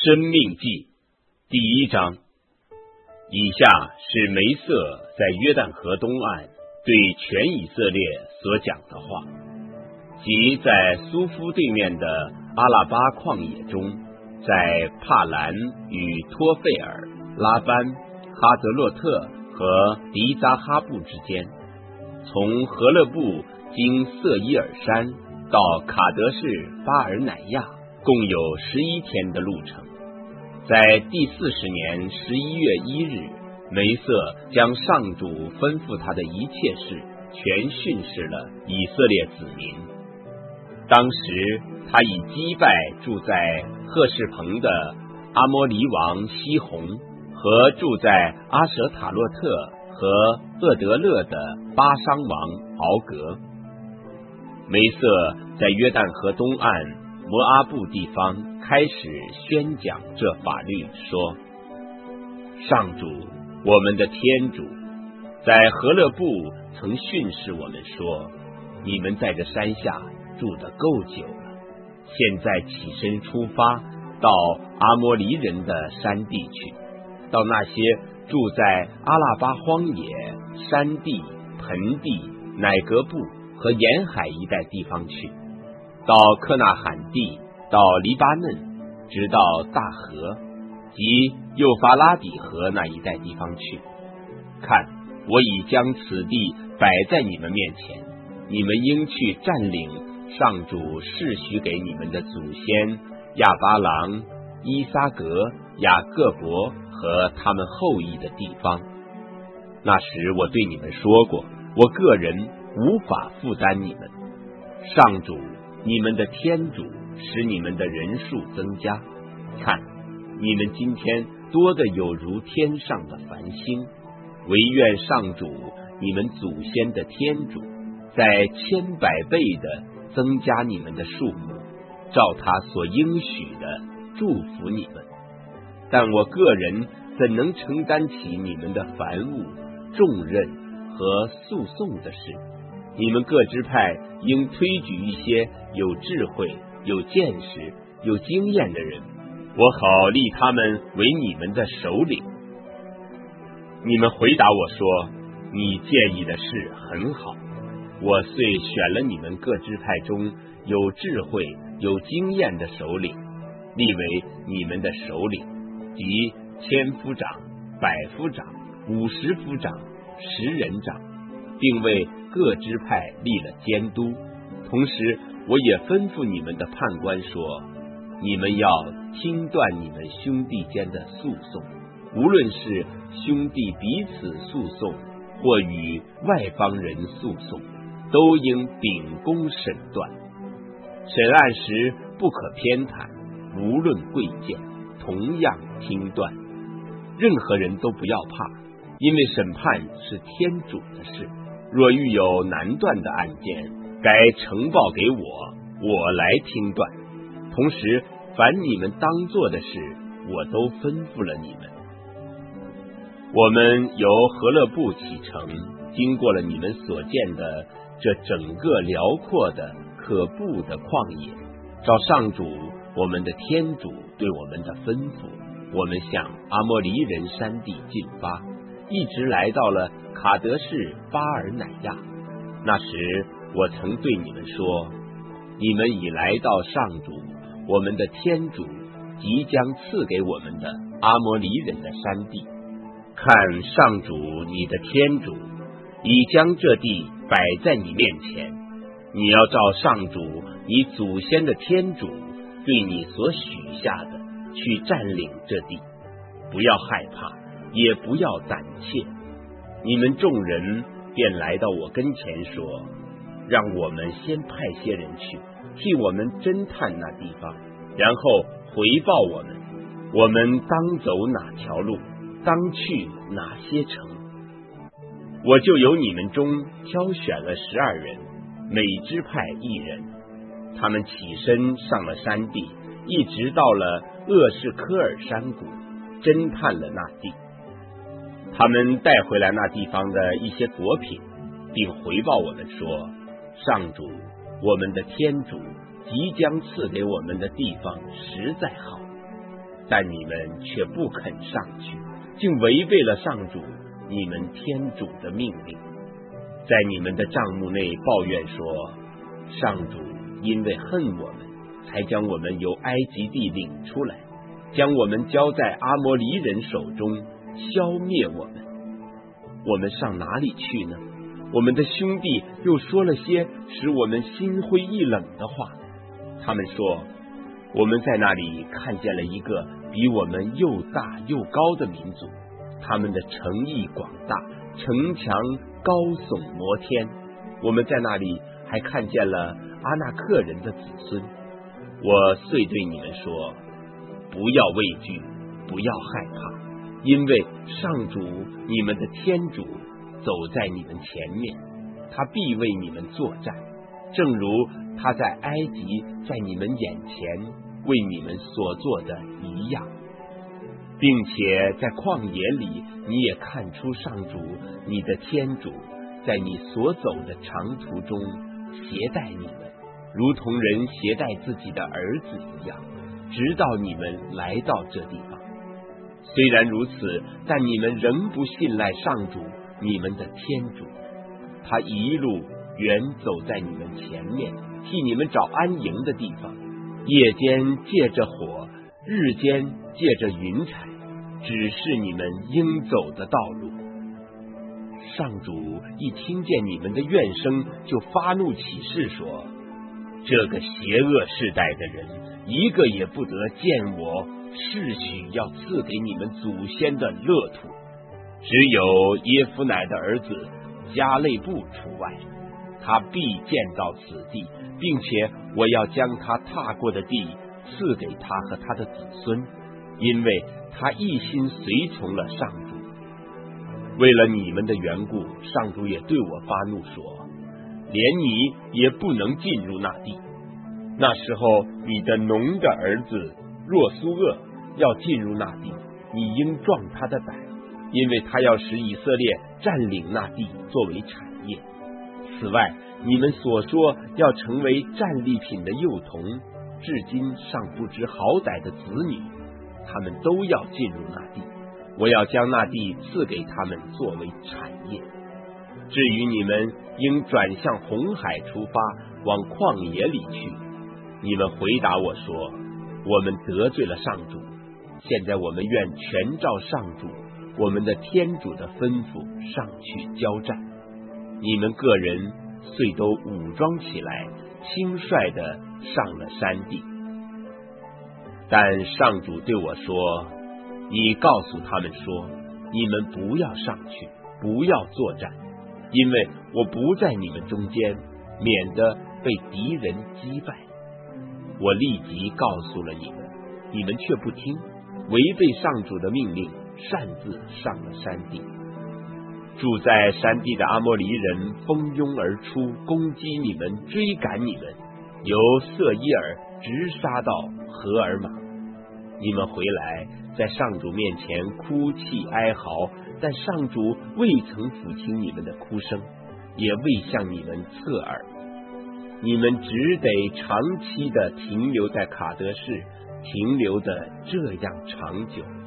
生命记第1章。以下是梅瑟在约旦河东岸对全以色列所讲的话，即在苏夫对面的阿拉巴旷野中，在帕兰与托费尔、拉班、哈德洛特和迪扎哈布之间，从何勒布经瑟伊尔山到卡德士巴尔乃亚，共有11天的路程。在第40年11月1日，梅瑟将上主吩咐他的一切事全训示了以色列子民。当时他已击败住在赫士彭的阿摩黎王西宏和住在阿舍塔洛特和厄德勒的巴商王敖格。梅瑟在约旦河东岸摩阿布地方开始宣讲这法律，说：上主我们的天主在何勒布曾训示我们说，你们在这山下住得够久了，现在起身出发，到阿摩黎人的山地去，到那些住在阿拉巴荒野、山地、盆地、乃格布和沿海一带地方去，到科纳罕地，到黎巴嫩，直到大河及幼发拉底河那一带地方去。看，我已将此地摆在你们面前，你们应去占领上主示许给你们的祖先亚巴郎、伊撒格、雅各伯和他们后裔的地方。那时我对你们说过，我个人无法负担你们，上主你们的天主使你们的人数增加。看，你们今天多得有如天上的繁星，惟愿上主你们祖先的天主在千百倍的增加你们的数目，照他所应许的祝福你们。但我个人怎能承担起你们的繁务、重任和诉讼的事？你们各支派应推举一些有智慧、有见识、有经验的人，我好立他们为你们的首领。你们回答我说，你建议的事很好，我遂选了你们各支派中有智慧、有经验的首领，立为你们的首领，即1000夫长、100夫长、50夫长、10人长，并为各支派立了监督。同时我也吩咐你们的判官说，你们要听断你们兄弟间的诉讼，无论是兄弟彼此诉讼或与外邦人诉讼，都应秉公审断。审案时不可偏袒，无论贵贱，同样听断。任何人都不要怕，因为审判是天主的事。若遇有难断的案件，该呈报给我，我来听断。同时凡你们当做的事，我都吩咐了你们。我们由何勒布启程，经过了你们所见的这整个辽阔的可布的旷野，照上主我们的天主对我们的吩咐，我们向阿摩黎人山地进发，一直来到了卡德士巴尔乃亚。那时我曾对你们说，你们已来到上主我们的天主即将赐给我们的阿摩黎人的山地。看，上主你的天主已将这地摆在你面前，你要照上主你祖先的天主对你所许下的去占领这地，不要害怕，也不要胆怯。你们众人便来到我跟前说，让我们先派些人去替我们侦探那地方，然后回报我们当走哪条路，当去哪些城。我就由你们中挑选了12人，每支派1人，他们起身上了山地，一直到了厄士科尔山谷，侦探了那地。他们带回来那地方的一些果品，并回报我们说，上主我们的天主即将赐给我们的地方实在好， 但你们却不肯上去，竟违背了上主你们天主的命令，在你们的帐幕内抱怨说，上主因为恨我们，才将我们由埃及地领出来，将我们交在阿摩黎人手中，消灭我们。我们上哪里去呢？我们的兄弟又说了些使我们心灰意冷的话。他们说，我们在那里看见了一个比我们又大又高的民族，他们的城邑广大，城墙高耸摩天。我们在那里还看见了阿纳克人的子孙。我遂对你们说，不要畏惧，不要害怕，因为上主你们的天主走在你们前面，他必为你们作战，正如他在埃及在你们眼前为你们所做的一样，并且在旷野里你也看出上主你的天主在你所走的长途中携带你们，如同人携带自己的儿子一样，直到你们来到这地方。虽然如此，但你们仍不信赖上主你们的天主，他一路远走在你们前面，替你们找安营的地方，夜间借着火，日间借着云彩，指示你们应走的道路。上主一听见你们的怨声，就发怒起誓说，这个邪恶世代的人，一个也不得见我世许要赐给你们祖先的乐土，只有耶夫乃的儿子加勒布除外，他必见到此地，并且我要将他踏过的地赐给他和他的子孙，因为他一心随从了上主。为了你们的缘故，上主也对我发怒说，连你也不能进入那地。那时候你的农的儿子若苏厄要进入那地，你应壮他的胆，因为他要使以色列占领那地作为产业。此外，你们所说要成为战利品的幼童，至今尚不知好歹的子女，他们都要进入那地，我要将那地赐给他们作为产业。至于你们，应转向红海出发，往旷野里去。你们回答我说，我们得罪了上主，现在我们愿全照上主我们的天主的吩咐上去交战。你们个人遂都武装起来，轻率地上了山地。但上主对我说，你告诉他们说，你们不要上去，不要作战，因为我不在你们中间，免得被敌人击败。我立即告诉了你们，你们却不听，违背上主的命令，擅自上了山地。住在山地的阿摩黎人蜂拥而出，攻击你们，追赶你们，由色伊尔直杀到荷尔玛。你们回来，在上主面前哭泣哀嚎，但上主未曾抚听你们的哭声，也未向你们侧耳。你们只得长期的停留在卡德士，停留的这样长久。